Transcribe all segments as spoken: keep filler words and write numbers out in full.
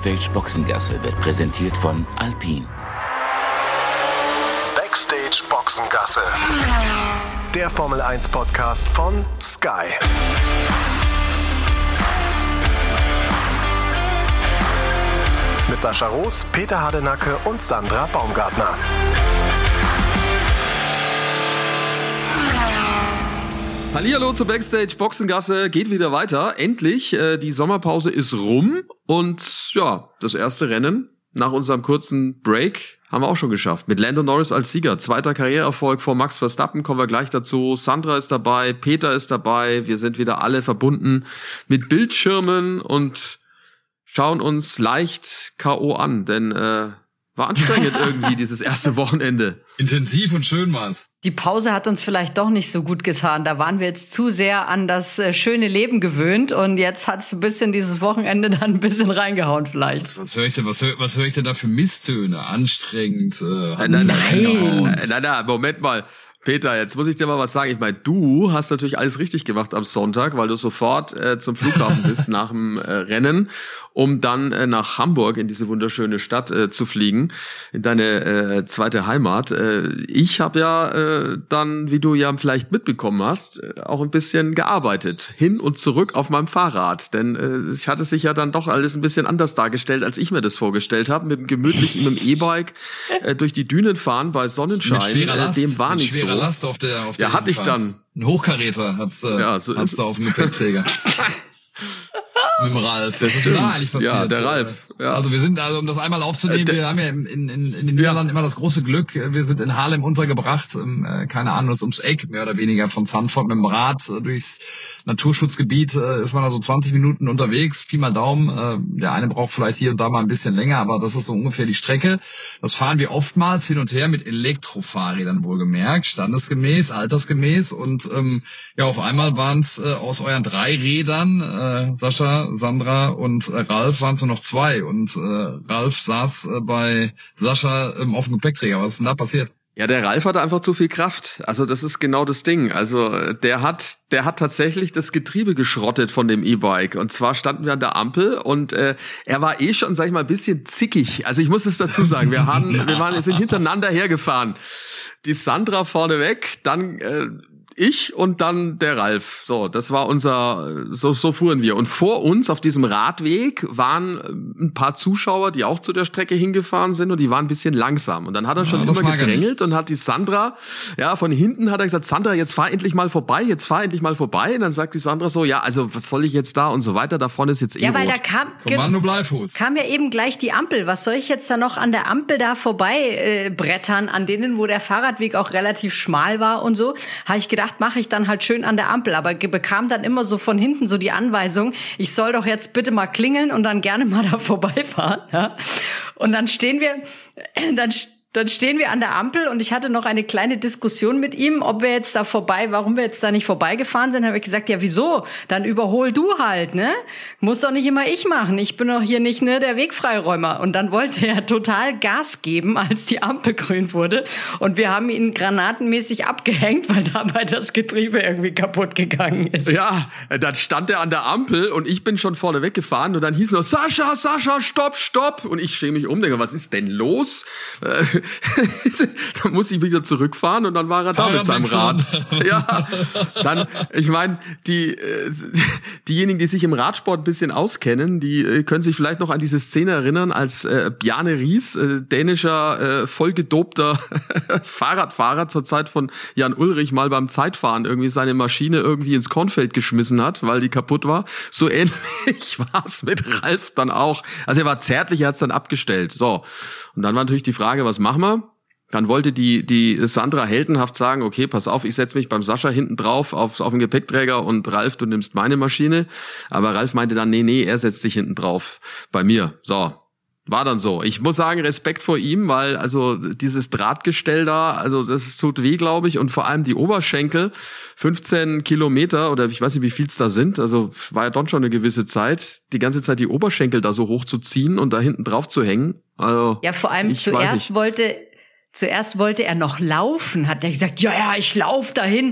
Backstage Boxengasse wird präsentiert von Alpine. Backstage Boxengasse. Der Formel eins Podcast von Sky. Mit Sascha Roos, Peter Hardenacke und Sandra Baumgartner. Hallihallo zur Backstage Boxengasse, geht wieder weiter. Endlich, äh, die Sommerpause ist rum und ja, das erste Rennen nach unserem kurzen Break haben wir auch schon geschafft. Mit Lando Norris als Sieger. Zweiter Karriereerfolg vor Max Verstappen, kommen wir gleich dazu. Sandra ist dabei, Peter ist dabei. Wir sind wieder alle verbunden mit Bildschirmen und schauen uns leicht K O an, denn äh, war anstrengend irgendwie dieses erste Wochenende. Intensiv und schön war's. Die Pause hat uns vielleicht doch nicht so gut getan. Da waren wir jetzt zu sehr an das äh, schöne Leben gewöhnt und jetzt hat's ein bisschen dieses Wochenende dann ein bisschen reingehauen vielleicht. Was höre ich denn, was höre was hör ich denn da für Misstöne? Anstrengend. Äh, nein, nein, nein, nein, nein, Moment mal. Peter, jetzt muss ich dir mal was sagen. Ich meine, du hast natürlich alles richtig gemacht am Sonntag, weil du sofort äh, zum Flughafen bist nach dem äh, Rennen, um dann äh, nach Hamburg in diese wunderschöne Stadt äh, zu fliegen, in deine äh, zweite Heimat. Äh, ich habe ja äh, dann, wie du ja vielleicht mitbekommen hast, äh, auch ein bisschen gearbeitet, hin und zurück auf meinem Fahrrad. Denn äh, ich hatte sich ja dann doch alles ein bisschen anders dargestellt, als ich mir das vorgestellt habe, mit dem gemütlichen mit dem E-Bike äh, durch die Dünen fahren bei Sonnenschein. Äh, dem war nicht so. Last auf der, auf der ja, hatte ich dann. Ein Hochkaräter hat's da, ja, so hat's da auf dem Gepäckträger. Mit dem Ralf. Das ist da eigentlich passiert. Ja, der Ralf. Ja. Also wir sind, also um das einmal aufzunehmen, wir haben ja in, in, in den Niederlanden ja. immer das große Glück, wir sind in Haarlem untergebracht, äh, keine Ahnung, das ist ums Eck, mehr oder weniger von Zandvoort mit dem Rad äh, durchs Naturschutzgebiet, äh, ist man da so zwanzig Minuten unterwegs, Pi mal Daumen, äh, der eine braucht vielleicht hier und da mal ein bisschen länger, aber das ist so ungefähr die Strecke. Das fahren wir oftmals hin und her mit Elektrofahrrädern wohlgemerkt, standesgemäß, altersgemäß und ähm, ja, auf einmal waren es äh, aus euren drei Rädern, äh, Sascha, Sandra und äh, Ralf waren es nur noch zwei und äh, Ralf saß äh, bei Sascha ähm, auf dem Gepäckträger. Was ist denn da passiert? Ja, der Ralf hatte einfach zu viel Kraft. Also das ist genau das Ding. Also der hat, der hat tatsächlich das Getriebe geschrottet von dem E-Bike. Und zwar standen wir an der Ampel und äh, er war eh schon, sag ich mal, ein bisschen zickig. Also ich muss es dazu sagen. Wir haben, wir waren, wir sind hintereinander hergefahren. Die Sandra vorneweg, dann äh, ich und dann der Ralf. So, das war unser, so, so fuhren wir. Und vor uns auf diesem Radweg waren ein paar Zuschauer, die auch zu der Strecke hingefahren sind und die waren ein bisschen langsam. Und dann hat er schon ja, immer gedrängelt und hat die Sandra, ja, von hinten hat er gesagt, Sandra, jetzt fahr endlich mal vorbei, jetzt fahr endlich mal vorbei. Und dann sagt die Sandra so, ja, also was soll ich jetzt da und so weiter, da vorne ist jetzt eh Ja, weil rot. da kam, Kommando Bleifuß. kam ja eben gleich die Ampel. Was soll ich jetzt da noch an der Ampel da vorbei äh, brettern, an denen, wo der Fahrradweg auch relativ schmal war und so, habe ich gedacht, mache ich dann halt schön an der Ampel, aber bekam dann immer so von hinten so die Anweisung, ich soll doch jetzt bitte mal klingeln und dann gerne mal da vorbeifahren. Ja? Und dann stehen wir, dann Dann stehen wir an der Ampel und ich hatte noch eine kleine Diskussion mit ihm, ob wir jetzt da vorbei, warum wir jetzt da nicht vorbeigefahren sind. Da habe ich gesagt, ja wieso? Dann überhol du halt, ne? Muss doch nicht immer ich machen. Ich bin doch hier nicht ne der Wegfreiräumer. Und dann wollte er total Gas geben, als die Ampel grün wurde. Und wir haben ihn granatenmäßig abgehängt, weil dabei das Getriebe irgendwie kaputt gegangen ist. Ja, dann stand er an der Ampel und ich bin schon vorne weggefahren und dann hieß nur, Sascha, Sascha, stopp, stopp. Und ich stehe mich um, denke, was ist denn los? Dann muss ich wieder zurückfahren und dann war er da mit seinem Rad. Ja, dann, ich meine, die äh, diejenigen, die sich im Radsport ein bisschen auskennen, die äh, können sich vielleicht noch an diese Szene erinnern, als äh, Bjarne Ries, äh, dänischer, äh, vollgedobter Fahrradfahrer zur Zeit von Jan Ullrich, mal beim Zeitfahren irgendwie seine Maschine irgendwie ins Kornfeld geschmissen hat, weil die kaputt war. So ähnlich war es mit Ralf dann auch. Also er war zärtlich, er hat es dann abgestellt. So, und dann war natürlich die Frage, was machen wir? Dann wollte die die Sandra heldenhaft sagen, okay, pass auf, ich setze mich beim Sascha hinten drauf auf, auf den Gepäckträger und Ralf, du nimmst meine Maschine. Aber Ralf meinte dann, nee, nee, er setzt sich hinten drauf bei mir. So, war dann so. Ich muss sagen, Respekt vor ihm, weil also dieses Drahtgestell da, also das tut weh, glaube ich. Und vor allem die Oberschenkel, fünfzehn Kilometer oder ich weiß nicht, wie viel es da sind. Also war ja dann schon eine gewisse Zeit, die ganze Zeit die Oberschenkel da so hoch zu ziehen und da hinten drauf zu hängen. Also, ja, vor allem zuerst wollte... Zuerst wollte er noch laufen, hat er gesagt, ja, ja, ich lauf dahin.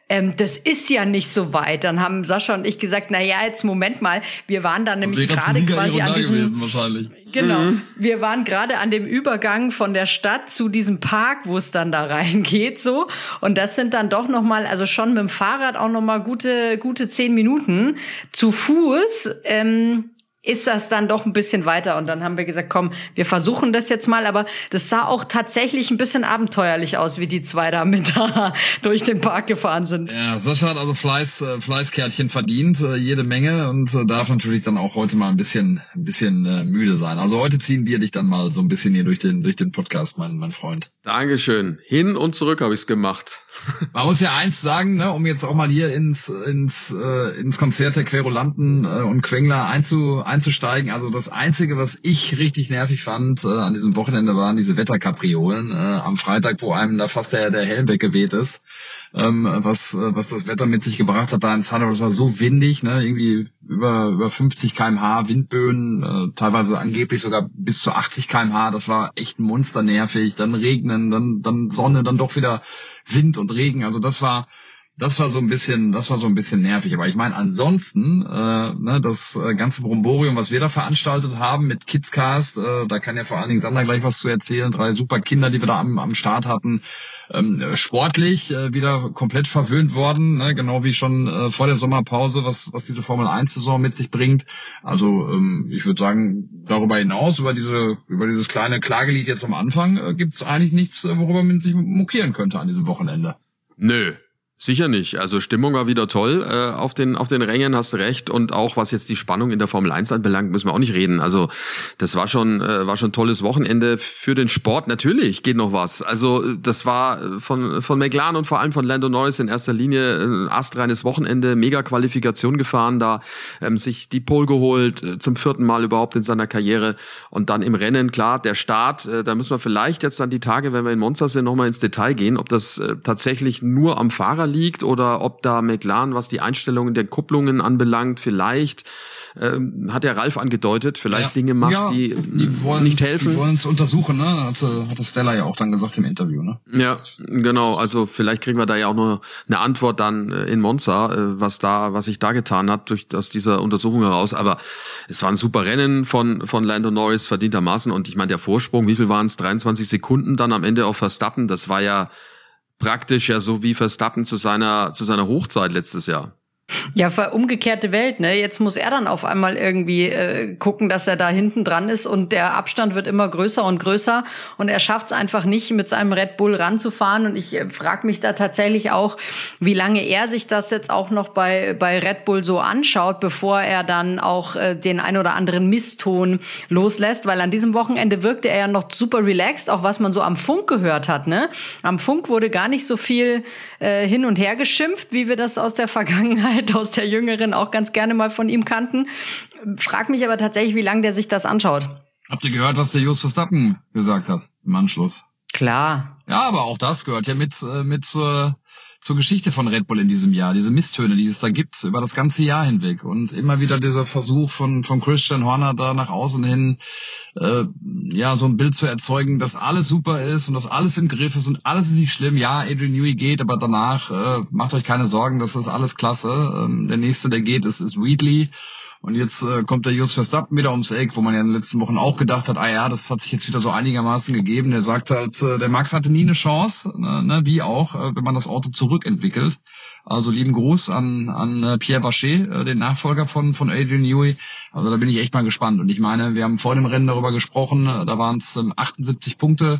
ähm, das ist ja nicht so weit. Dann haben Sascha und ich gesagt, na ja, jetzt Moment mal, wir waren da nämlich gerade quasi an diesem, gewesen, wahrscheinlich. Genau, mhm. wir waren gerade an dem Übergang von der Stadt zu diesem Park, wo es dann da reingeht, so. Und das sind dann doch nochmal, also schon mit dem Fahrrad auch nochmal gute, gute zehn Minuten. Zu Fuß, ähm, ist das dann doch ein bisschen weiter. Und dann haben wir gesagt, komm, wir versuchen das jetzt mal. Aber das sah auch tatsächlich ein bisschen abenteuerlich aus, wie die zwei da mit da durch den Park gefahren sind. Ja, Sascha hat also Fleiß, äh, Fleißkärtchen verdient, äh, jede Menge, und äh, darf natürlich dann auch heute mal ein bisschen, ein bisschen äh, müde sein. Also heute ziehen wir dich dann mal so ein bisschen hier durch den, durch den Podcast, mein, mein Freund. Dankeschön. Hin und zurück habe ich's gemacht. Man muss ja eins sagen, ne, um jetzt auch mal hier ins, ins, äh, ins Konzert der Querulanten äh, und Quengler einzu, einzusteigen. Also das Einzige, was ich richtig nervig fand äh, an diesem Wochenende, waren diese Wetterkapriolen äh, am Freitag, wo einem da fast der, der Helm weggeweht ist. Ähm, was, äh, was das Wetter mit sich gebracht hat da in Zander. Das war so windig, ne, irgendwie über, über fünfzig Kilometer pro Stunde Windböen, äh, teilweise angeblich sogar bis zu achtzig Kilometer pro Stunde. Das war echt monsternervig. Dann Regnen, dann, dann Sonne, dann doch wieder Wind und Regen. Also das war, das war so ein bisschen, das war so ein bisschen nervig. Aber ich meine, ansonsten, äh, ne, das ganze Bromborium, was wir da veranstaltet haben mit Kidscast, äh, da kann ja vor allen Dingen Sander gleich was zu erzählen. Drei super Kinder, die wir da am, am Start hatten. Ähm, sportlich äh, wieder komplett verwöhnt worden, ne, genau wie schon äh, vor der Sommerpause, was was diese Formel eins Saison mit sich bringt. Also ähm, ich würde sagen, darüber hinaus, über diese über dieses kleine Klagelied jetzt am Anfang, äh, gibt es eigentlich nichts, worüber man sich mokieren könnte an diesem Wochenende. Nö. Sicher nicht. Also Stimmung war wieder toll äh, auf den auf den Rängen, hast du recht. Und auch was jetzt die Spannung in der Formel eins anbelangt, müssen wir auch nicht reden. Also das war schon äh, war schon ein tolles Wochenende für den Sport. Natürlich geht noch was. Also das war von von McLaren und vor allem von Lando Norris in erster Linie ein astreines Wochenende, mega Qualifikation gefahren, da ähm, sich die Pole geholt, äh, zum vierten Mal überhaupt in seiner Karriere. Und dann im Rennen, klar, der Start, äh, da müssen wir vielleicht jetzt dann die Tage, wenn wir in Monza sind, nochmal ins Detail gehen, ob das äh, tatsächlich nur am Fahrer liegt oder ob da McLaren, was die Einstellungen der Kupplungen anbelangt, vielleicht, ähm, hat der Ralf angedeutet, vielleicht ja, Dinge macht, ja, die, die nicht helfen. Die wollen es untersuchen, ne? Hatte, hatte Stella ja auch dann gesagt im Interview, ne? Ja, genau. Also vielleicht kriegen wir da ja auch nur eine Antwort dann in Monza, was da, was sich da getan hat durch aus dieser Untersuchung heraus. Aber es war ein super Rennen von von Lando Norris verdientermaßen. Und ich meine, der Vorsprung, wie viel waren es? dreiundzwanzig Sekunden dann am Ende auf Verstappen. Das war ja praktisch ja so wie Verstappen zu seiner zu seiner Hochzeit letztes Jahr. Ja, umgekehrte Welt, ne? Jetzt muss er dann auf einmal irgendwie äh, gucken, dass er da hinten dran ist, und der Abstand wird immer größer und größer, und er schafft es einfach nicht, mit seinem Red Bull ranzufahren. Und ich äh, frage mich da tatsächlich auch, wie lange er sich das jetzt auch noch bei bei Red Bull so anschaut, bevor er dann auch äh, den ein oder anderen Misston loslässt, weil an diesem Wochenende wirkte er ja noch super relaxed, auch was man so am Funk gehört hat, ne? Am Funk wurde gar nicht so viel äh, hin und her geschimpft, wie wir das aus der Vergangenheit, aus der Jüngeren auch ganz gerne mal von ihm kannten. Frag mich aber tatsächlich, wie lange der sich das anschaut. Habt ihr gehört, was der Jos Verstappen gesagt hat im Anschluss? Klar. Ja, aber auch das gehört ja mit mit zur zur Geschichte von Red Bull in diesem Jahr. Diese Misstöne, die es da gibt, über das ganze Jahr hinweg. Und immer wieder dieser Versuch von von Christian Horner da nach außen hin, äh, ja, so ein Bild zu erzeugen, dass alles super ist und dass alles im Griff ist und alles ist nicht schlimm. Ja, Adrian Newey geht, aber danach äh, macht euch keine Sorgen, das ist alles klasse. Ähm, der nächste, der geht, ist, ist Wheatley. Und jetzt äh, kommt der Jos Verstappen wieder ums Eck, wo man ja in den letzten Wochen auch gedacht hat, ah ja, das hat sich jetzt wieder so einigermaßen gegeben. Der sagt halt, äh, der Max hatte nie eine Chance, ne, ne, wie auch, äh, wenn man das Auto zurückentwickelt. Also lieben Gruß an an äh, Pierre Vacher, äh, den Nachfolger von von Adrian Newey. Also da bin ich echt mal gespannt. Und ich meine, wir haben vor dem Rennen darüber gesprochen, äh, da waren es ähm, achtundsiebzig Punkte,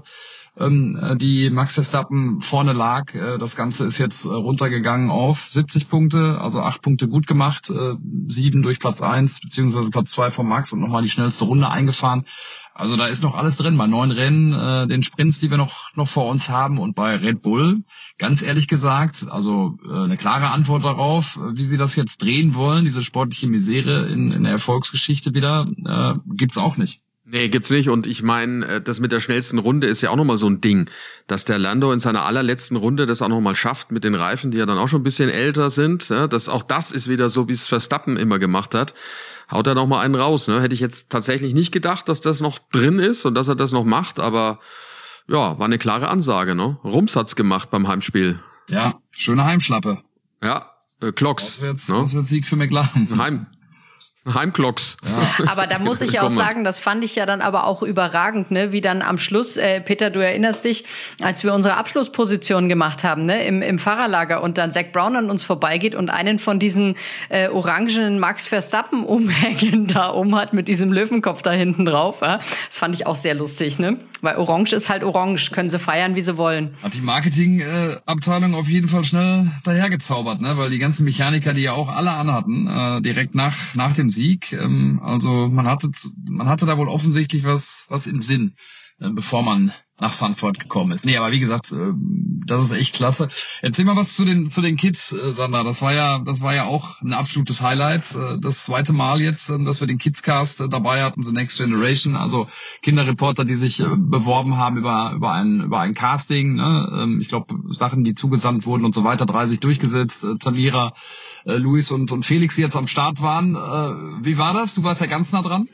die Max Verstappen vorne lag. Das Ganze ist jetzt runtergegangen auf siebzig Punkte, also acht Punkte gut gemacht, sieben durch Platz eins beziehungsweise Platz zwei von Max und nochmal die schnellste Runde eingefahren. Also da ist noch alles drin bei neun Rennen, den Sprints, die wir noch noch vor uns haben, und bei Red Bull, ganz ehrlich gesagt, also eine klare Antwort darauf, wie sie das jetzt drehen wollen, diese sportliche Misere in, in der Erfolgsgeschichte wieder, äh, gibt's auch nicht. Nee, gibt's nicht. Und ich meine, das mit der schnellsten Runde ist ja auch nochmal so ein Ding, dass der Lando in seiner allerletzten Runde das auch nochmal schafft mit den Reifen, die ja dann auch schon ein bisschen älter sind. Ja, das, auch das ist wieder so, wie es Verstappen immer gemacht hat. Haut er nochmal einen raus. Ne? Hätte ich jetzt tatsächlich nicht gedacht, dass das noch drin ist und dass er das noch macht. Aber ja, war eine klare Ansage. Ne? Rums hat's gemacht beim Heimspiel. Ja, schöne Heimschlappe. Ja, äh, Clocks. Auswärts, ne? Auswärtssieg für McLaren. Heim. Heimklocks. Ja. Aber da muss ich auch sagen, das fand ich ja dann aber auch überragend, ne? Wie dann am Schluss, äh, Peter, du erinnerst dich, als wir unsere Abschlussposition gemacht haben, ne? Im, im Fahrerlager und dann Zac Brown an uns vorbeigeht und einen von diesen äh, orangenen Max Verstappen umhängen da um hat mit diesem Löwenkopf da hinten drauf. Ja? Das fand ich auch sehr lustig, ne? Weil Orange ist halt orange, können sie feiern, wie sie wollen. Hat die Marketingabteilung äh, auf jeden Fall schnell dahergezaubert, ne? Weil die ganzen Mechaniker, die ja auch alle anhatten, äh, direkt nach nach dem Sieg, ähm, also man hatte man hatte da wohl offensichtlich was was im Sinn, äh, bevor man nach Zandvoort gekommen ist. Nee, aber wie gesagt, äh, das ist echt klasse. Erzähl mal was zu den zu den Kids, äh, Sandra. Das war ja das war ja auch ein absolutes Highlight. Äh, das zweite Mal jetzt, äh, dass wir den Kidscast äh, dabei hatten, The Next Generation, also Kinderreporter, die sich äh, beworben haben über über ein über ein Casting. Ne? Ähm, ich glaube, Sachen, die zugesandt wurden und so weiter, dreißig durchgesetzt. Äh, Tamira, äh, Luis und und Felix, die jetzt am Start waren. Äh, wie war das? Du warst ja ganz nah dran.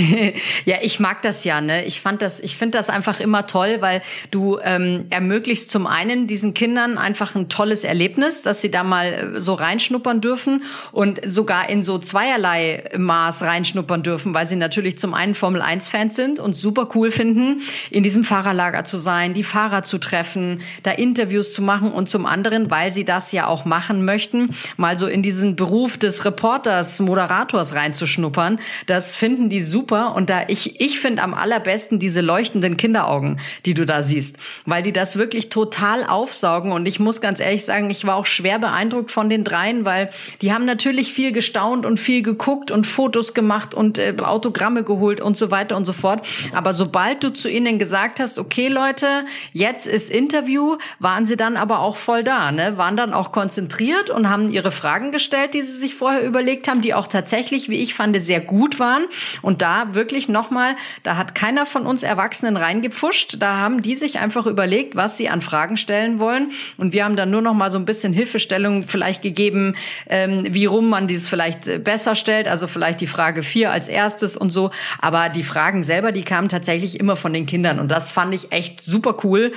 Ja, ich mag das ja, ne? Ich fand das, ich finde das einfach immer toll, weil du ähm, ermöglichst zum einen diesen Kindern einfach ein tolles Erlebnis, dass sie da mal so reinschnuppern dürfen und sogar in so zweierlei Maß reinschnuppern dürfen, weil sie natürlich zum einen Formel eins Fans sind und super cool finden, in diesem Fahrerlager zu sein, die Fahrer zu treffen, da Interviews zu machen und zum anderen, weil sie das ja auch machen möchten, mal so in diesen Beruf des Reporters, Moderators reinzuschnuppern. Das finden die super. Super und da ich ich finde am allerbesten diese leuchtenden Kinderaugen, die du da siehst, weil die das wirklich total aufsaugen und ich muss ganz ehrlich sagen, ich war auch schwer beeindruckt von den dreien, weil die haben natürlich viel gestaunt und viel geguckt und Fotos gemacht und äh, Autogramme geholt und so weiter und so fort, aber sobald du zu ihnen gesagt hast, okay Leute, jetzt ist Interview, waren sie dann aber auch voll da, ne? Waren dann auch konzentriert und haben ihre Fragen gestellt, die sie sich vorher überlegt haben, die auch tatsächlich, wie ich fand, sehr gut waren und da wirklich nochmal, da hat keiner von uns Erwachsenen reingepfuscht, da haben die sich einfach überlegt, was sie an Fragen stellen wollen und wir haben dann nur noch mal so ein bisschen Hilfestellung vielleicht gegeben, ähm, wie rum man dies vielleicht besser stellt, also vielleicht die Frage vier als erstes und so, aber die Fragen selber, die kamen tatsächlich immer von den Kindern und das fand ich echt super cool.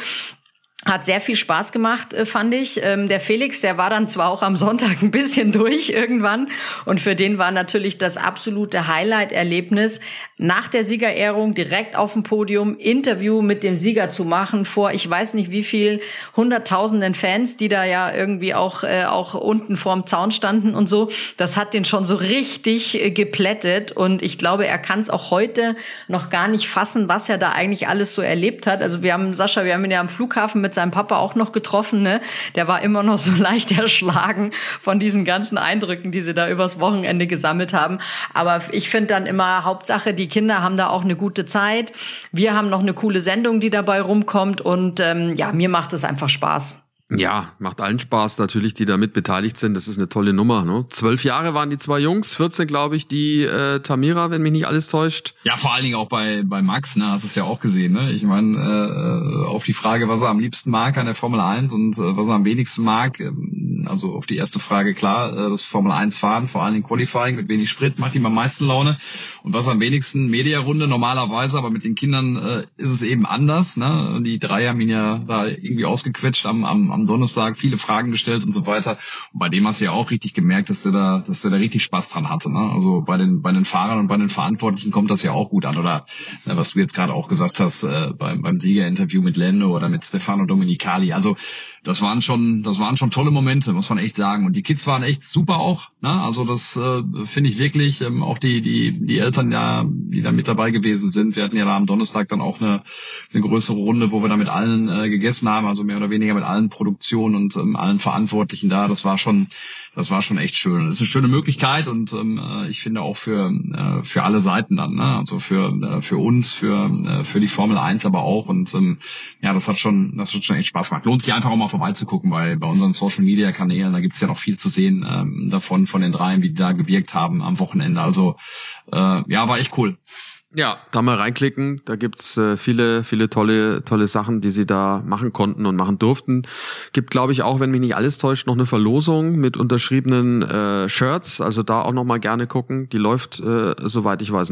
Hat sehr viel Spaß gemacht, fand ich. Der Felix, der war dann zwar auch am Sonntag ein bisschen durch irgendwann und für den war natürlich das absolute Highlight-Erlebnis, nach der Siegerehrung direkt auf dem Podium Interview mit dem Sieger zu machen vor, ich weiß nicht wie viel, hunderttausenden Fans, die da ja irgendwie auch äh, auch unten vorm Zaun standen und so. Das hat den schon so richtig äh, geplättet und ich glaube, er kann es auch heute noch gar nicht fassen, was er da eigentlich alles so erlebt hat. Also wir haben, Sascha, wir haben ihn ja am Flughafen mit seinem Papa auch noch getroffen, ne? Der war immer noch so leicht erschlagen von diesen ganzen Eindrücken, die sie da übers Wochenende gesammelt haben. Aber ich finde dann immer, Hauptsache, die Kinder haben da auch eine gute Zeit. Wir haben noch eine coole Sendung, die dabei rumkommt und ähm, ja, mir macht es einfach Spaß. Ja, macht allen Spaß natürlich, die da mit beteiligt sind. Das ist eine tolle Nummer. Ne? Zwölf Jahre waren die zwei Jungs, vierzehn glaube ich, die äh, Tamira, wenn mich nicht alles täuscht. Ja, vor allen Dingen auch bei bei Max, ne, hast du es ja auch gesehen. Ne? Ich meine, äh, auf die Frage, was er am liebsten mag an der Formel eins und äh, was er am wenigsten mag, äh, also auf die erste Frage klar, äh, das Formel eins fahren, vor allen Dingen Qualifying mit wenig Sprit, macht ihm am meisten Laune. Und was am wenigsten, Mediarunde normalerweise, aber mit den Kindern äh, ist es eben anders. Ne? Die drei haben ihn ja da irgendwie ausgequetscht am, am, am Donnerstag, viele Fragen gestellt und so weiter. Und bei dem hast du ja auch richtig gemerkt, dass der da, dass der da richtig Spaß dran hatte. Ne? Also bei den, bei den Fahrern und bei den Verantwortlichen kommt das ja auch gut an. Oder ne, was du jetzt gerade auch gesagt hast, äh, beim, beim Siegerinterview mit Lando oder mit Stefano Domenicali. Also das waren schon, das waren schon tolle Momente, muss man echt sagen. Und die Kids waren echt super auch. Ne? Also das äh, finde ich wirklich. Ähm, auch die, die, die Eltern, ja, die da mit dabei gewesen sind. Wir hatten ja da am Donnerstag dann auch eine, eine größere Runde, wo wir da mit allen äh, gegessen haben, also mehr oder weniger mit allen Produktionen und ähm, allen Verantwortlichen da. Das war schon, das war schon echt schön. Das ist eine schöne Möglichkeit und ähm, ich finde auch für äh, für alle Seiten dann, ne? Also für äh, für uns, für äh, für die Formel eins aber auch und ähm, ja, das hat schon, das hat schon echt Spaß gemacht. Lohnt sich einfach auch mal vorbeizugucken, weil bei unseren Social Media Kanälen, da gibt's ja noch viel zu sehen ähm, davon, von den dreien, wie die da gewirkt haben am Wochenende. Also äh, ja, war echt cool. Ja, da mal reinklicken, da gibt's äh, viele, viele tolle, tolle Sachen, die sie da machen konnten und machen durften. Gibt, glaube ich, auch, wenn mich nicht alles täuscht, noch eine Verlosung mit unterschriebenen äh, Shirts, also da auch noch mal gerne gucken. Die läuft, äh, soweit ich weiß, noch.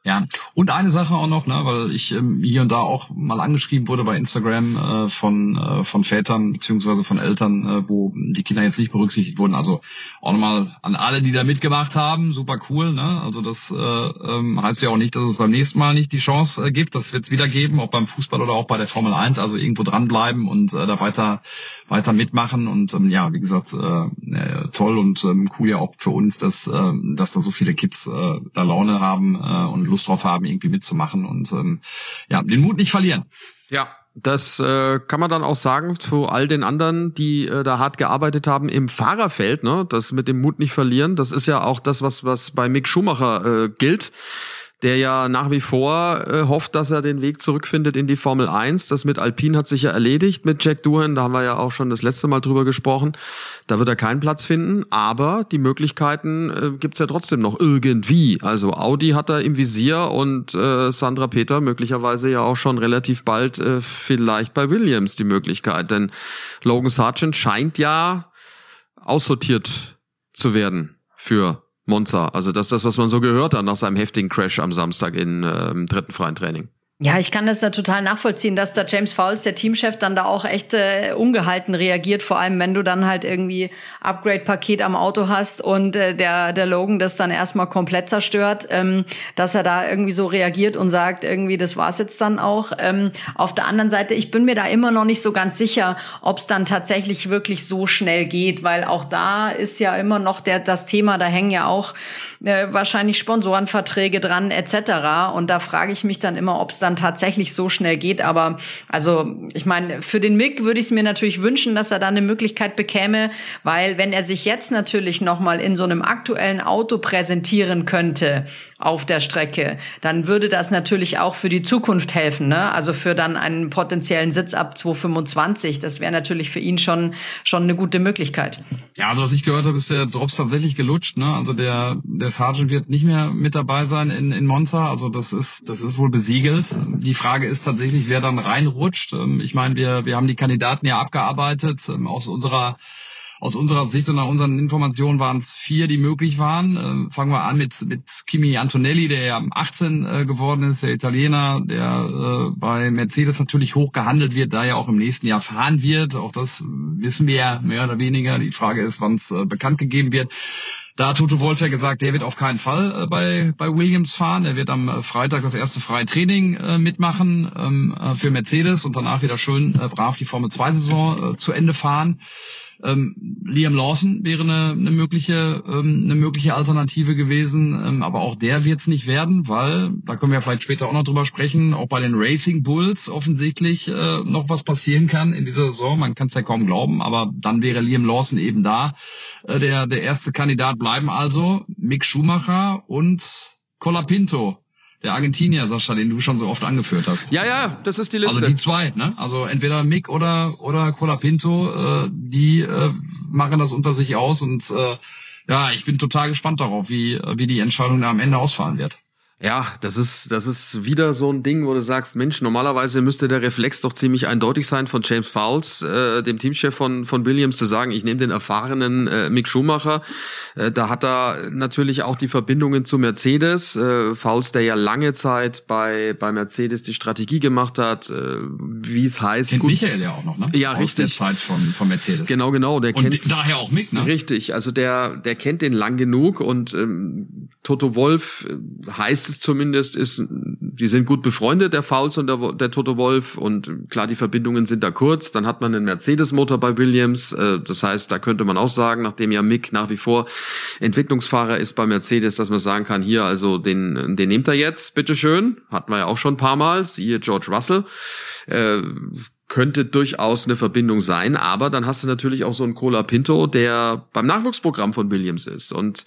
Ja, und eine Sache auch noch, ne, weil ich ähm, hier und da auch mal angeschrieben wurde bei Instagram äh, von äh, von Vätern beziehungsweise von Eltern, äh, wo die Kinder jetzt nicht berücksichtigt wurden. Also auch nochmal an alle, die da mitgemacht haben, super cool, ne? Also das äh, ähm, heißt ja auch nicht, dass es beim nächsten Mal nicht die Chance äh, gibt. Das wird es wieder geben, ob beim Fußball oder auch bei der Formel eins. Also irgendwo dranbleiben und äh, da weiter weiter mitmachen. Und ähm, ja, wie gesagt, äh, äh, toll und ähm, cool ja auch für uns, dass äh, dass da so viele Kids äh, da Laune haben äh, und Lust drauf haben, irgendwie mitzumachen und ähm, ja, den Mut nicht verlieren. Ja, das äh, kann man dann auch sagen zu all den anderen, die äh, da hart gearbeitet haben im Fahrerfeld, ne? Das mit dem Mut nicht verlieren, das ist ja auch das, was was bei Mick Schumacher äh, gilt, der ja nach wie vor äh, hofft, dass er den Weg zurückfindet in die Formel eins. Das mit Alpine hat sich ja erledigt mit Jack Doohan, da haben wir ja auch schon das letzte Mal drüber gesprochen. Da wird er keinen Platz finden, aber die Möglichkeiten äh, gibt's ja trotzdem noch irgendwie. Also Audi hat er im Visier und äh, Sandra Peter möglicherweise ja auch schon relativ bald äh, vielleicht bei Williams die Möglichkeit. Denn Logan Sargent scheint ja aussortiert zu werden für Monza. Also das ist das, was man so gehört hat nach seinem heftigen Crash am Samstag in, äh, im dritten freien Training. Ja, ich kann das da total nachvollziehen, dass da James Fowles, der Teamchef, dann da auch echt äh, ungehalten reagiert, vor allem wenn du dann halt irgendwie Upgrade-Paket am Auto hast und äh, der der Logan das dann erstmal komplett zerstört, ähm, dass er da irgendwie so reagiert und sagt, irgendwie, das war's jetzt dann auch. Ähm, auf der anderen Seite, ich bin mir da immer noch nicht so ganz sicher, ob es dann tatsächlich wirklich so schnell geht, weil auch da ist ja immer noch der das Thema, da hängen ja auch äh, wahrscheinlich Sponsorenverträge dran et cetera. Und da frage ich mich dann immer, ob es dann tatsächlich so schnell geht, aber also ich meine, für den Mick würde ich es mir natürlich wünschen, dass er da eine Möglichkeit bekäme, weil wenn er sich jetzt natürlich nochmal in so einem aktuellen Auto präsentieren könnte auf der Strecke, dann würde das natürlich auch für die Zukunft helfen, ne? Also für dann einen potenziellen Sitz ab zwanzig fünfundzwanzig, das wäre natürlich für ihn schon schon eine gute Möglichkeit. Ja, also was ich gehört habe, ist der Drops tatsächlich gelutscht, ne? Also der der Sargent wird nicht mehr mit dabei sein in in Monza, also das ist das ist wohl besiegelt. Die Frage ist tatsächlich, wer dann reinrutscht. Ich meine, wir wir haben die Kandidaten ja abgearbeitet. Aus unserer aus unserer Sicht und nach unseren Informationen waren es vier, die möglich waren. Fangen wir an mit mit Kimi Antonelli, der ja achtzehn geworden ist, der Italiener, der bei Mercedes natürlich hoch gehandelt wird, da ja auch im nächsten Jahr fahren wird. Auch das wissen wir ja mehr oder weniger. Die Frage ist, wann es bekannt gegeben wird. Da hat Toto Wolff ja gesagt, der wird auf keinen Fall äh, bei bei Williams fahren. Er wird am äh, Freitag das erste freie Training äh, mitmachen ähm, äh, für Mercedes und danach wieder schön äh, brav die Formel zwei Saison äh, zu Ende fahren. Ähm, Liam Lawson wäre eine, eine mögliche ähm, eine mögliche Alternative gewesen, ähm, aber auch der wird es nicht werden, weil, da können wir vielleicht später auch noch drüber sprechen, auch bei den Racing Bulls offensichtlich äh, noch was passieren kann in dieser Saison. Man kann es ja kaum glauben, aber dann wäre Liam Lawson eben da. Äh, der der erste Kandidat bleiben also Mick Schumacher und Colapinto. Der Argentinier, Sascha, den du schon so oft angeführt hast. Ja, ja, das ist die Liste. Also die zwei, ne? Also entweder Mick oder oder Colapinto, äh, die äh, machen das unter sich aus und äh, ja, ich bin total gespannt darauf, wie wie die Entscheidung da am Ende ausfallen wird. Ja, das ist das ist wieder so ein Ding, wo du sagst, Mensch, normalerweise müsste der Reflex doch ziemlich eindeutig sein von James Fowles, äh, dem Teamchef von von Williams, zu sagen, ich nehme den erfahrenen äh, Mick Schumacher. Äh, da hat er natürlich auch die Verbindungen zu Mercedes. Äh, Fowles, der ja lange Zeit bei bei Mercedes die Strategie gemacht hat, äh, wie es heißt. Kennt gut, Michael ja auch noch, ne? Ja, aus richtig. Der Zeit von von Mercedes. Genau, genau. Der und kennt daher auch Mick, ne? Richtig. Also der der kennt den lang genug und ähm, Toto Wolff äh, heißt es zumindest, ist, die sind gut befreundet, der Fowles und der, der Toto Wolff, und klar, die Verbindungen sind da kurz. Dann hat man einen Mercedes-Motor bei Williams, äh, das heißt, da könnte man auch sagen, nachdem ja Mick nach wie vor Entwicklungsfahrer ist bei Mercedes, dass man sagen kann, hier, also den den nehmt er jetzt, bitteschön, hatten wir ja auch schon ein paar Mal, siehe George Russell, äh, könnte durchaus eine Verbindung sein, aber dann hast du natürlich auch so einen Colapinto, der beim Nachwuchsprogramm von Williams ist, und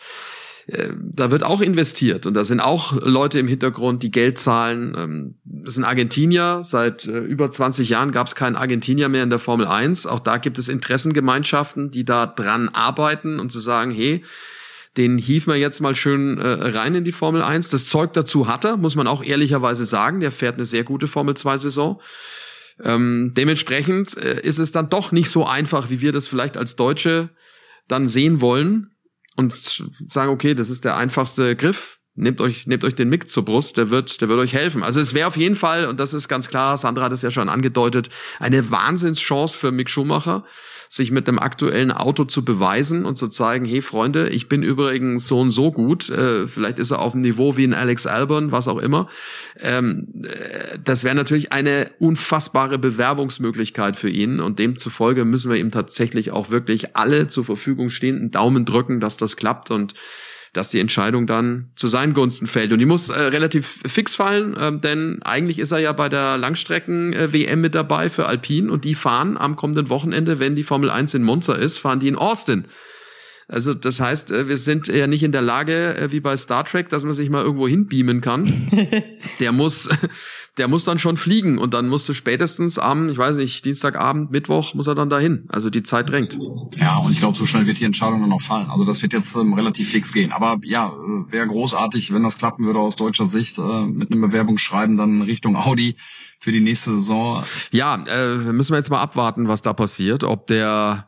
da wird auch investiert und da sind auch Leute im Hintergrund, die Geld zahlen. Das ist ein Argentinier. Seit über zwanzig Jahren gab es keinen Argentinier mehr in der Formel eins. Auch da gibt es Interessengemeinschaften, die da dran arbeiten und zu sagen, hey, den hieven wir jetzt mal schön rein in die Formel eins. Das Zeug dazu hat er, muss man auch ehrlicherweise sagen. Der fährt eine sehr gute Formel zwei Saison. Ähm, dementsprechend ist es dann doch nicht so einfach, wie wir das vielleicht als Deutsche dann sehen wollen. Und sagen, okay, das ist der einfachste Griff, nehmt euch, nehmt euch den Mick zur Brust, der wird, der wird euch helfen. Also es wäre auf jeden Fall, und das ist ganz klar, Sandra hat es ja schon angedeutet, eine Wahnsinnschance für Mick Schumacher, sich mit dem aktuellen Auto zu beweisen und zu zeigen, hey Freunde, ich bin übrigens so und so gut, äh, vielleicht ist er auf dem Niveau wie ein Alex Albon, was auch immer. Ähm, äh, das wäre natürlich eine unfassbare Bewerbungsmöglichkeit für ihn und demzufolge müssen wir ihm tatsächlich auch wirklich alle zur Verfügung stehenden Daumen drücken, dass das klappt und dass die Entscheidung dann zu seinen Gunsten fällt. Und die muss äh, relativ fix fallen, äh, denn eigentlich ist er ja bei der Langstrecken-W M mit dabei für Alpine und die fahren am kommenden Wochenende, wenn die Formel eins in Monza ist, fahren die in Austin. Also das heißt, äh, wir sind ja nicht in der Lage, äh, wie bei Star Trek, dass man sich mal irgendwo hinbeamen kann. Der muss... Der muss dann schon fliegen und dann musste spätestens am, ich weiß nicht, Dienstagabend, Mittwoch muss er dann dahin. Also die Zeit drängt. Ja, und ich glaube, so schnell wird die Entscheidung dann noch fallen. Also das wird jetzt ähm, relativ fix gehen. Aber ja, äh, wäre großartig, wenn das klappen würde aus deutscher Sicht, äh, mit einem Bewerbungsschreiben dann Richtung Audi für die nächste Saison. Ja, äh, müssen wir jetzt mal abwarten, was da passiert, ob der...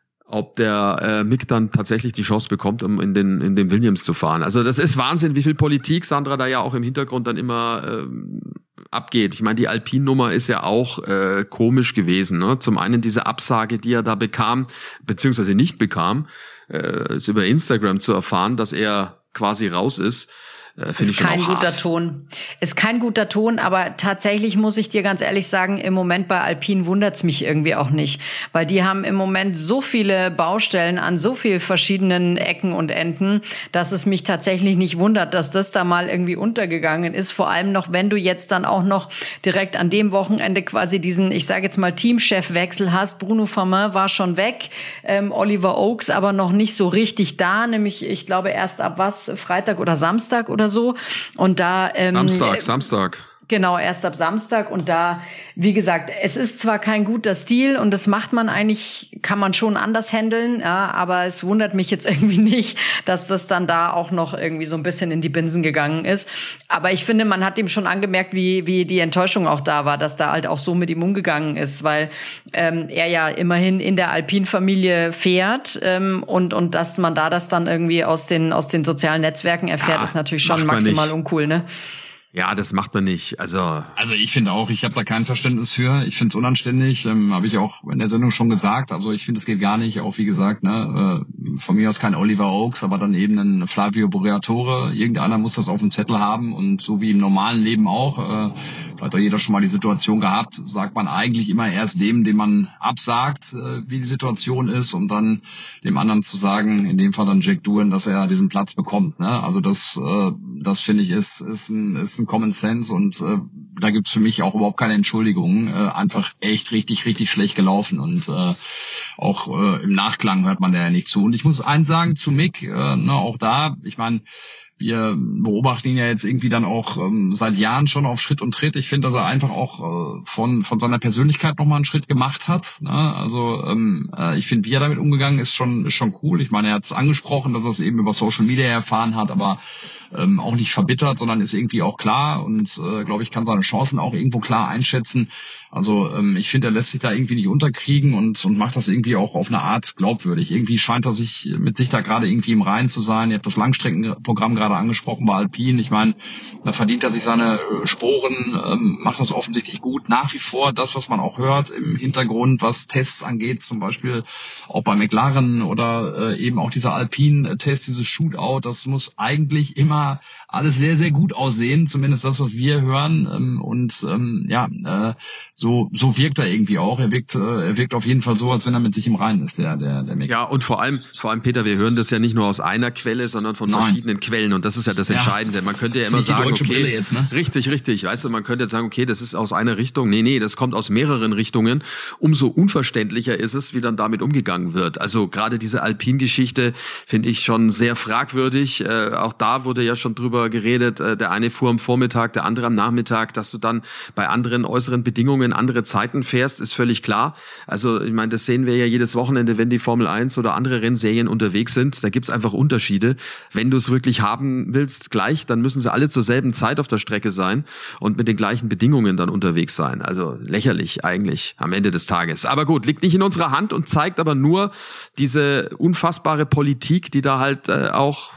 ob der äh, Mick dann tatsächlich die Chance bekommt, um in den in den Williams zu fahren. Also das ist Wahnsinn, wie viel Politik Sandra da ja auch im Hintergrund dann immer ähm, abgeht. Ich meine, die Alpine-Nummer ist ja auch äh, komisch gewesen. Ne? Zum einen diese Absage, die er da bekam, beziehungsweise nicht bekam, äh, ist über Instagram zu erfahren, dass er quasi raus ist. Äh, Finde ich schon auch hart. Ist kein guter Ton. Ist kein guter Ton, aber tatsächlich muss ich dir ganz ehrlich sagen, im Moment bei Alpine wundert's mich irgendwie auch nicht. Weil die haben im Moment so viele Baustellen an so vielen verschiedenen Ecken und Enden, dass es mich tatsächlich nicht wundert, dass das da mal irgendwie untergegangen ist. Vor allem noch, wenn du jetzt dann auch noch direkt an dem Wochenende quasi diesen, ich sage jetzt mal, Teamchefwechsel hast. Bruno Famin war schon weg, ähm, Oliver Oakes aber noch nicht so richtig da, nämlich ich glaube erst ab was, Freitag oder Samstag oder so. Und da ähm, Samstag, äh, Samstag. Genau, erst ab Samstag. Und da, wie gesagt, es ist zwar kein guter Stil und das macht man eigentlich, kann man schon anders handeln, ja, aber es wundert mich jetzt irgendwie nicht, dass das dann da auch noch irgendwie so ein bisschen in die Binsen gegangen ist. Aber ich finde, man hat ihm schon angemerkt, wie wie die Enttäuschung auch da war, dass da halt auch so mit ihm umgegangen ist, weil ähm, er ja immerhin in der Alpine-Familie fährt ähm, und und dass man da das dann irgendwie aus den aus den sozialen Netzwerken erfährt, ja, ist natürlich schon maximal uncool, ne? Ja, das macht man nicht. Also also ich finde auch, ich habe da kein Verständnis für. Ich finde es unanständig, ähm, habe ich auch in der Sendung schon gesagt. Also ich finde, es geht gar nicht. Auch wie gesagt, ne, äh, von mir aus kein Oliver Oakes, aber dann eben ein Flavio Briatore. Irgendeiner muss das auf dem Zettel haben und so wie im normalen Leben auch. Äh, vielleicht hat jeder schon mal die Situation gehabt, sagt man eigentlich immer erst dem, dem man absagt, äh, wie die Situation ist, und dann dem anderen zu sagen, in dem Fall dann Jack Doohan, dass er diesen Platz bekommt. Ne? Also das, äh, das finde ich ist ist ein ist ein Common Sense und äh, da gibt's für mich auch überhaupt keine Entschuldigung. Äh, einfach echt richtig, richtig schlecht gelaufen und äh, auch äh, im Nachklang hört man da ja nicht zu. Und ich muss eins sagen zu Mick, äh, ne, auch da, ich meine, wir beobachten ihn ja jetzt irgendwie dann auch ähm, seit Jahren schon auf Schritt und Tritt. Ich finde, dass er einfach auch äh, von von seiner Persönlichkeit nochmal einen Schritt gemacht hat. Ne? Also ähm, äh, ich finde, wie er damit umgegangen ist, schon ist schon cool. Ich meine, er hat es angesprochen, dass er es eben über Social Media erfahren hat, aber ähm, auch nicht verbittert, sondern ist irgendwie auch klar und äh, glaube ich, kann seine Chancen auch irgendwo klar einschätzen. Also ähm, ich finde, er lässt sich da irgendwie nicht unterkriegen und und macht das irgendwie auch auf eine Art glaubwürdig. Irgendwie scheint er sich mit sich da gerade irgendwie im Reinen zu sein. Ihr habt das Langstreckenprogramm gerade angesprochen bei Alpine. Ich meine, da verdient er sich seine Sporen, ähm, macht das offensichtlich gut. Nach wie vor das, was man auch hört im Hintergrund, was Tests angeht, zum Beispiel auch bei McLaren oder äh, eben auch dieser Alpine-Test, dieses Shootout, das muss eigentlich immer alles sehr, sehr gut aussehen, zumindest das, was wir hören. Ähm, und ähm, ja, äh, so so wirkt er irgendwie auch. Er wirkt, äh, er wirkt auf jeden Fall so, als wenn er mit sich im Reinen ist, der der der Mick. Ja, und vor allem, vor allem Peter, wir hören das ja nicht nur aus einer Quelle, sondern von Nein. verschiedenen Quellen. Und das ist ja das Entscheidende. Ja, man könnte ja immer sagen, okay, jetzt, ne? richtig, richtig, weißt du, man könnte jetzt sagen, okay, das ist aus einer Richtung. Nee, nee, das kommt aus mehreren Richtungen. Umso unverständlicher ist es, wie dann damit umgegangen wird. Also gerade diese Alpine-Geschichte finde ich schon sehr fragwürdig. Äh, auch da wurde ja schon drüber geredet. Äh, der eine fuhr am Vormittag, der andere am Nachmittag. Dass du dann bei anderen äußeren Bedingungen andere Zeiten fährst, ist völlig klar. Also ich meine, das sehen wir ja jedes Wochenende, wenn die Formel eins oder andere Rennserien unterwegs sind. Da gibt's einfach Unterschiede. Wenn du es wirklich haben willst gleich, dann müssen sie alle zur selben Zeit auf der Strecke sein und mit den gleichen Bedingungen dann unterwegs sein. Also lächerlich eigentlich am Ende des Tages. Aber gut, liegt nicht in unserer Hand und zeigt aber nur diese unfassbare Politik, die da halt äh, auch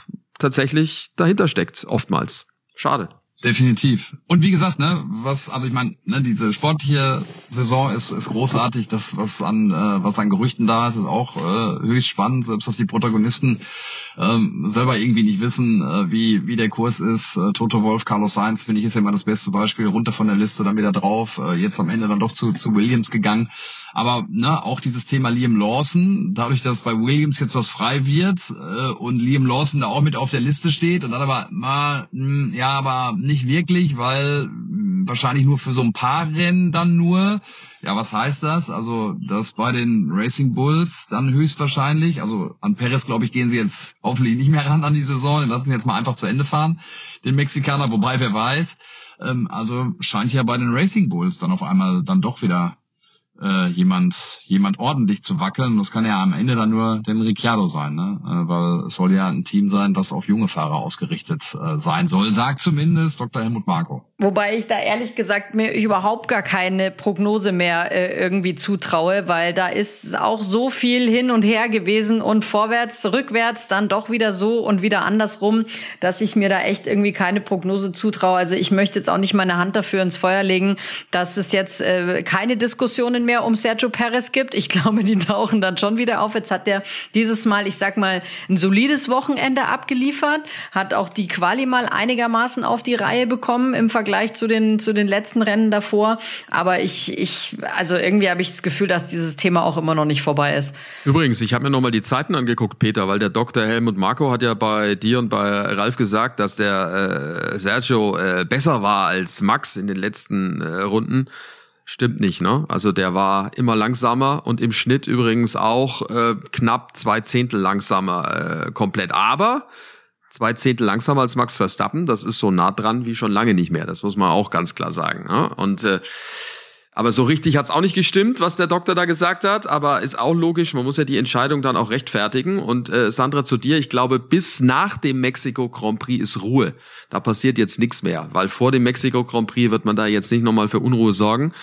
tatsächlich dahinter steckt, oftmals. Schade. Definitiv. Und wie gesagt, ne, was, also ich meine, ne, diese sportliche Saison ist ist großartig. Das, was an äh, was an Gerüchten da ist, ist auch äh, höchst spannend. Selbst dass die Protagonisten ähm, selber irgendwie nicht wissen, äh, wie wie der Kurs ist. Äh, Toto Wolff, Carlos Sainz, finde ich, ist ja immer das beste Beispiel. Runter von der Liste, dann wieder drauf. Äh, jetzt am Ende dann doch zu zu Williams gegangen. Aber ne, auch dieses Thema Liam Lawson, dadurch, dass bei Williams jetzt was frei wird äh, und Liam Lawson da auch mit auf der Liste steht und dann aber mal, mh, ja, aber nicht wirklich, weil mh, wahrscheinlich nur für so ein paar Rennen dann nur. Ja, was heißt das? Also, dass bei den Racing Bulls dann höchstwahrscheinlich, also an Perez, glaube ich, gehen sie jetzt hoffentlich nicht mehr ran an die Saison, den lassen sie jetzt mal einfach zu Ende fahren, den Mexikaner, wobei, wer weiß. Ähm, also scheint ja bei den Racing Bulls dann auf einmal dann doch wieder äh, jemand jemand ordentlich zu wackeln. Das kann ja am Ende dann nur den Ricciardo sein, ne? Äh, weil es soll ja ein Team sein, das auf junge Fahrer ausgerichtet äh, sein soll, sagt zumindest Doktor Helmut Marko. Wobei ich da ehrlich gesagt mir überhaupt gar keine Prognose mehr äh, irgendwie zutraue, weil da ist auch so viel hin und her gewesen und vorwärts, rückwärts, dann doch wieder so und wieder andersrum, dass ich mir da echt irgendwie keine Prognose zutraue. Also ich möchte jetzt auch nicht meine Hand dafür ins Feuer legen, dass es jetzt äh, keine Diskussionen mehr um Sergio Perez gibt. Ich glaube, die tauchen dann schon wieder auf. Jetzt hat der dieses Mal, ich sag mal, ein solides Wochenende abgeliefert, hat auch die Quali mal einigermaßen auf die Reihe bekommen im Vergleich zu den zu den letzten Rennen davor. Aber ich, ich also irgendwie habe ich das Gefühl, dass dieses Thema auch immer noch nicht vorbei ist. Übrigens, ich habe mir nochmal die Zeiten angeguckt, Peter, weil der Doktor Helmut Marko hat ja bei dir und bei Ralf gesagt, dass der äh, Sergio äh, besser war als Max in den letzten äh, Runden. Stimmt nicht, ne? Also der war immer langsamer und im Schnitt übrigens auch äh, knapp zwei Zehntel langsamer äh, komplett. Aber zwei Zehntel langsamer als Max Verstappen, das ist so nah dran wie schon lange nicht mehr. Das muss man auch ganz klar sagen, ne? Und äh, aber so richtig hat's auch nicht gestimmt, was der Doktor da gesagt hat, aber ist auch logisch, man muss ja die Entscheidung dann auch rechtfertigen. Und äh, Sandra, zu dir, ich glaube, bis nach dem Mexiko Grand Prix ist Ruhe. Da passiert jetzt nichts mehr, weil vor dem Mexiko Grand Prix wird man da jetzt nicht nochmal für Unruhe sorgen.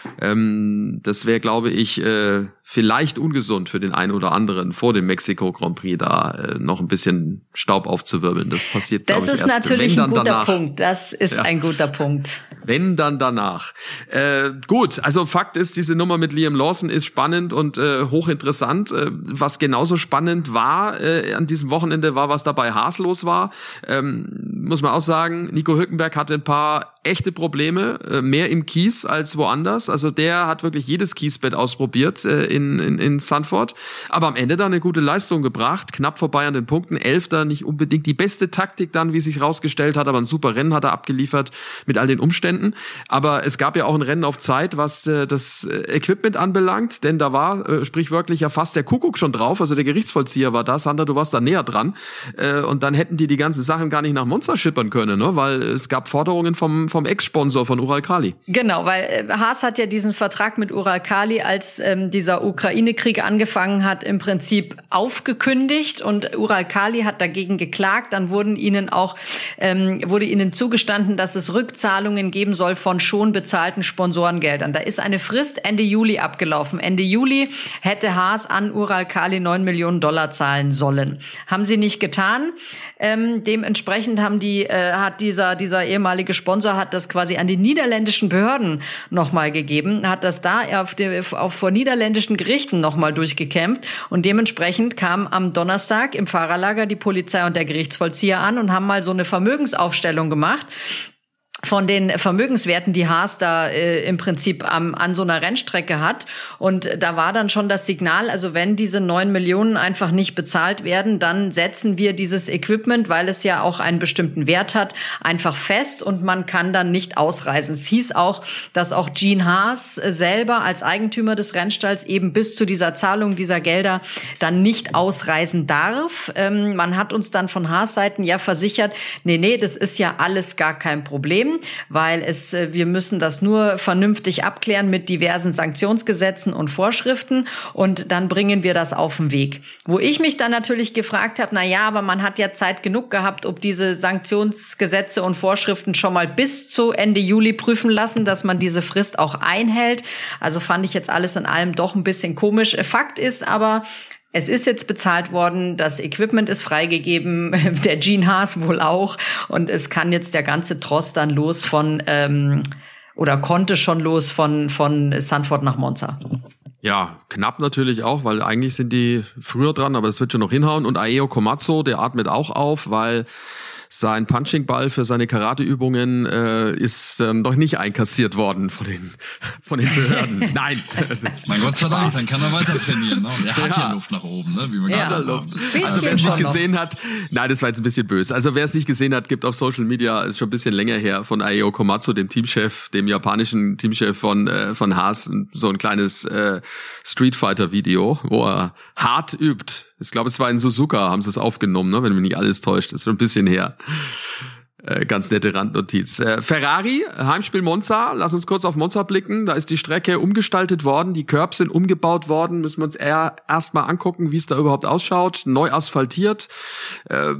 Ähm, das wäre, glaube ich, äh, vielleicht ungesund für den einen oder anderen, vor dem Mexiko Grand Prix da äh, noch ein bisschen Staub aufzuwirbeln. Das passiert, glaube ich, erst, wenn dann danach. Das ist natürlich ein guter Punkt. Das ist ja ein guter Punkt. Wenn dann danach. Äh, gut, also Fakt ist, diese Nummer mit Liam Lawson ist spannend und äh, hochinteressant. Äh, was genauso spannend war äh, an diesem Wochenende, war, was da bei Haas los war. Ähm, muss man auch sagen, Nico Hülkenberg hatte ein paar echte Probleme, äh, mehr im Kies als woanders. Also der hat wirklich jedes Kiesbett ausprobiert äh, in, in, in Zandvoort. Aber am Ende dann eine gute Leistung gebracht, knapp vorbei an den Punkten. Elfter, nicht unbedingt die beste Taktik dann, wie sich rausgestellt hat, aber ein super Rennen hat er abgeliefert mit all den Umständen. Aber es gab ja auch ein Rennen auf Zeit, was äh, das Equipment anbelangt, denn da war äh, sprichwörtlich ja fast der Kuckuck schon drauf, also der Gerichtsvollzieher war da. Sandra, du warst da näher dran. Äh, und dann hätten die die ganzen Sachen gar nicht nach Monza schippern können, ne? Weil es gab Forderungen vom, vom Ex-Sponsor von Uralkali. Genau, weil äh, Haas hat ja diesen Vertrag mit Uralkali, als ähm, dieser Ukraine-Krieg angefangen hat, im Prinzip aufgekündigt und Uralkali hat dagegen geklagt. Dann wurden ihnen auch ähm, wurde ihnen zugestanden, dass es Rückzahlungen geben soll von schon bezahlten Sponsorengeldern. Da ist eine Frist Ende Juli abgelaufen. Ende Juli hätte Haas an Uralkali neun Millionen Dollar zahlen sollen. Haben sie nicht getan. Ähm, dementsprechend haben die äh, hat dieser dieser ehemalige Sponsor hat das quasi an die niederländischen Behörden nochmal gegeben, hat das da auf, die, auf vor niederländischen Gerichten nochmal durchgekämpft und dementsprechend kam am Donnerstag im Fahrerlager die Polizei und der Gerichtsvollzieher an und haben mal so eine Vermögensaufstellung gemacht von den Vermögenswerten, die Haas da äh, im Prinzip am, an so einer Rennstrecke hat. Und da war dann schon das Signal, also wenn diese neun Millionen einfach nicht bezahlt werden, dann setzen wir dieses Equipment, weil es ja auch einen bestimmten Wert hat, einfach fest und man kann dann nicht ausreisen. Es hieß auch, dass auch Gene Haas selber als Eigentümer des Rennstalls eben bis zu dieser Zahlung dieser Gelder dann nicht ausreisen darf. Ähm, man hat uns dann von Haas-Seiten ja versichert, nee, nee, das ist ja alles gar kein Problem, weil es wir müssen das nur vernünftig abklären mit diversen Sanktionsgesetzen und Vorschriften und dann bringen wir das auf den Weg. Wo ich mich dann natürlich gefragt habe, na ja, aber man hat ja Zeit genug gehabt, ob diese Sanktionsgesetze und Vorschriften schon mal bis zu Ende Juli prüfen lassen, dass man diese Frist auch einhält. Also fand ich jetzt alles in allem doch ein bisschen komisch. Fakt ist aber, Es ist jetzt bezahlt worden, das Equipment ist freigegeben, der Gene Haas wohl auch. Und es kann jetzt der ganze Tross dann los von, ähm, oder konnte schon los von, von Zandvoort nach Monza. Ja, knapp natürlich auch, weil eigentlich sind die früher dran, aber das wird schon noch hinhauen. Und Aeo Komatsu, der atmet auch auf, weil sein Punching-Ball für seine Karateübungen äh, ist äh, noch nicht einkassiert worden von den von den Behörden. Nein. Mein Gott sei Dank, dann kann er weiter trainieren. Ne? Und er hat ja. ja Luft nach oben, ne? Wie wir ja. gerade haben. Also wer es nicht gesehen hat, nein, das war jetzt ein bisschen böse. Also wer es nicht gesehen hat, gibt auf Social Media, ist schon ein bisschen länger her, von Aeo Komatsu, dem Teamchef, dem japanischen Teamchef von äh, von Haas, so ein kleines äh, Street Fighter Video, wo er hart übt. Ich glaube, es war in Suzuka, haben sie es aufgenommen, ne? Wenn mich nicht alles täuscht. Das ist schon ein bisschen her. Äh, ganz nette Randnotiz. Äh, Ferrari, Heimspiel Monza. Lass uns kurz auf Monza blicken. Da ist die Strecke umgestaltet worden. Die Curbs sind umgebaut worden. Müssen wir uns eher erstmal angucken, wie es da überhaupt ausschaut. Neu asphaltiert. Äh,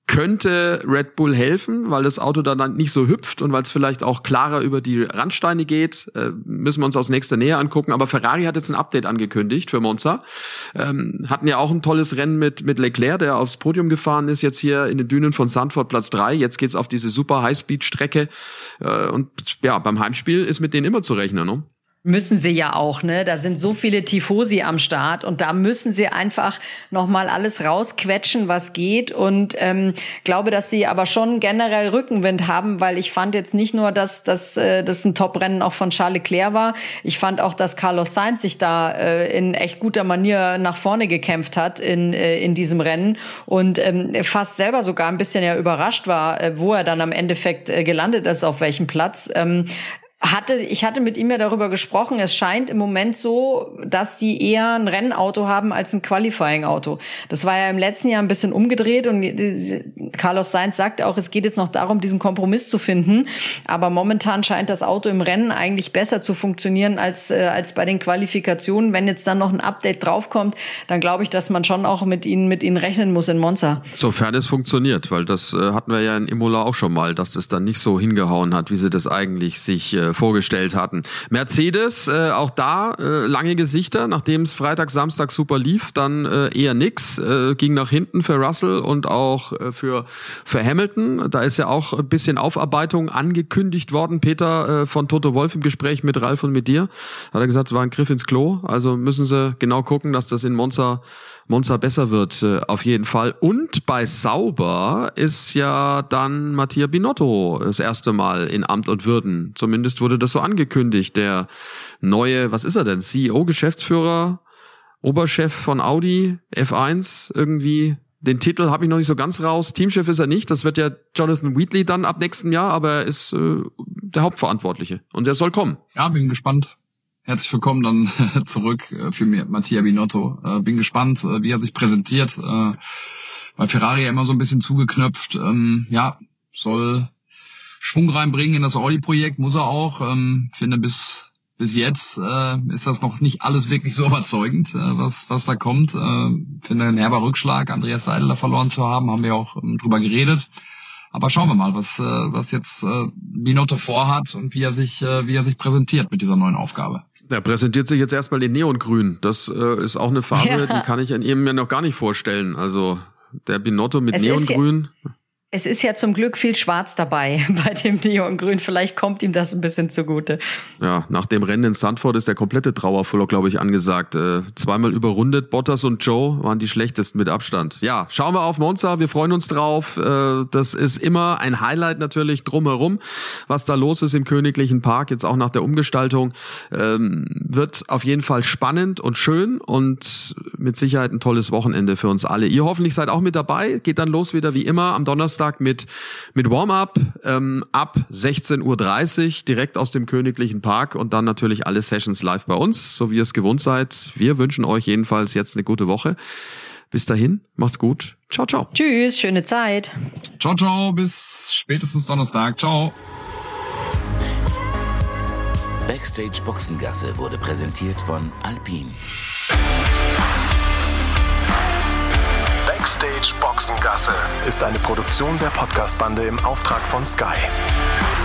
könnte Red Bull helfen, weil das Auto dann nicht so hüpft und weil es vielleicht auch klarer über die Randsteine geht. Äh, müssen wir uns aus nächster Nähe angucken. Aber Ferrari hat jetzt ein Update angekündigt für Monza. Ähm, hatten ja auch ein tolles Rennen mit mit Leclerc, der aufs Podium gefahren ist, jetzt hier in den Dünen von Zandvoort Platz drei. Jetzt geht's auf diese super High-Speed-Strecke. Äh, und ja, beim Heimspiel ist mit denen immer zu rechnen, ne? Müssen sie ja auch, ne? Da sind so viele Tifosi am Start und da müssen sie einfach nochmal alles rausquetschen, was geht. Und ähm, glaube, dass sie aber schon generell Rückenwind haben, weil ich fand jetzt nicht nur, dass, dass äh, das ein Top-Rennen auch von Charles Leclerc war. Ich fand auch, dass Carlos Sainz sich da äh, in echt guter Manier nach vorne gekämpft hat in äh, in diesem Rennen und ähm, fast selber sogar ein bisschen ja überrascht war, äh, wo er dann am Endeffekt äh, gelandet ist, auf welchem Platz. Ähm, Hatte, ich hatte mit ihm ja darüber gesprochen, es scheint im Moment so, dass die eher ein Rennauto haben als ein Qualifying-Auto. Das war ja im letzten Jahr ein bisschen umgedreht und Carlos Sainz sagte auch, es geht jetzt noch darum, diesen Kompromiss zu finden. Aber momentan scheint das Auto im Rennen eigentlich besser zu funktionieren als, äh, als bei den Qualifikationen. Wenn jetzt dann noch ein Update draufkommt, dann glaube ich, dass man schon auch mit ihnen, mit ihnen rechnen muss in Monza. Sofern es funktioniert, weil das äh, hatten wir ja in Imola auch schon mal, dass es dann nicht so hingehauen hat, wie sie das eigentlich sich äh, vorgestellt hatten. Mercedes, äh, auch da äh, lange Gesichter, nachdem es Freitag, Samstag super lief, dann äh, eher nix, äh, ging nach hinten für Russell und auch äh, für für Hamilton. Da ist ja auch ein bisschen Aufarbeitung angekündigt worden, Peter äh, von Toto Wolff im Gespräch mit Ralf und mit dir. Hat er gesagt, es war ein Griff ins Klo, also müssen sie genau gucken, dass das in Monza Monza besser wird, äh, auf jeden Fall. Und bei Sauber ist ja dann Mattia Binotto das erste Mal in Amt und Würden. Zumindest wurde das so angekündigt. Der neue, was ist er denn? C E O, Geschäftsführer, Oberchef von Audi, F eins irgendwie. Den Titel habe ich noch nicht so ganz raus. Teamchef ist er nicht. Das wird ja Jonathan Wheatley dann ab nächsten Jahr, aber er ist äh, der Hauptverantwortliche. Und er soll kommen. Ja, bin gespannt. Herzlich willkommen dann zurück für Mattia Binotto. Bin gespannt, wie er sich präsentiert. Bei Ferrari ja immer so ein bisschen zugeknöpft. Ja, soll Schwung reinbringen in das Audi-Projekt, muss er auch. Finde bis bis jetzt ist das noch nicht alles wirklich so überzeugend, was was da kommt. Finde ein herber Rückschlag, Andreas Seidel verloren zu haben, haben wir auch drüber geredet. Aber schauen wir mal, was was jetzt Binotto vorhat und wie er sich wie er sich präsentiert mit dieser neuen Aufgabe. Er präsentiert sich jetzt erstmal in Neongrün. Das äh, ist auch eine Farbe, ja. Die kann ich an ihm ja noch gar nicht vorstellen. Also der Binotto mit es Neongrün. Ist ja, es ist ja zum Glück viel Schwarz dabei bei dem Neongrün. Vielleicht kommt ihm das ein bisschen zugute. Ja, nach dem Rennen in Zandvoort ist der komplette Trauerfurlaub, glaube ich, angesagt. Äh, zweimal überrundet. Bottas und Joe waren die schlechtesten mit Abstand. Ja, schauen wir auf Monza. Wir freuen uns drauf. Äh, das ist immer ein Highlight natürlich drumherum, was da los ist im Königlichen Park. Jetzt auch nach der Umgestaltung. Ähm, wird auf jeden Fall spannend und schön und mit Sicherheit ein tolles Wochenende für uns alle. Ihr hoffentlich seid auch mit dabei. Geht dann los wieder wie immer am Donnerstag mit mit Warm-up ähm, ab sechzehn Uhr dreißig direkt aus dem Königlichen Park und dann natürlich alle Sessions live bei uns, so wie ihr es gewohnt seid. Wir wünschen euch jedenfalls jetzt eine gute Woche. Bis dahin, macht's gut. Ciao, ciao. Tschüss, schöne Zeit. Ciao, ciao, bis spätestens Donnerstag. Ciao. Backstage Boxengasse wurde präsentiert von Alpine. Backstage Boxengasse ist eine Produktion der Podcast-Bande im Auftrag von Sky.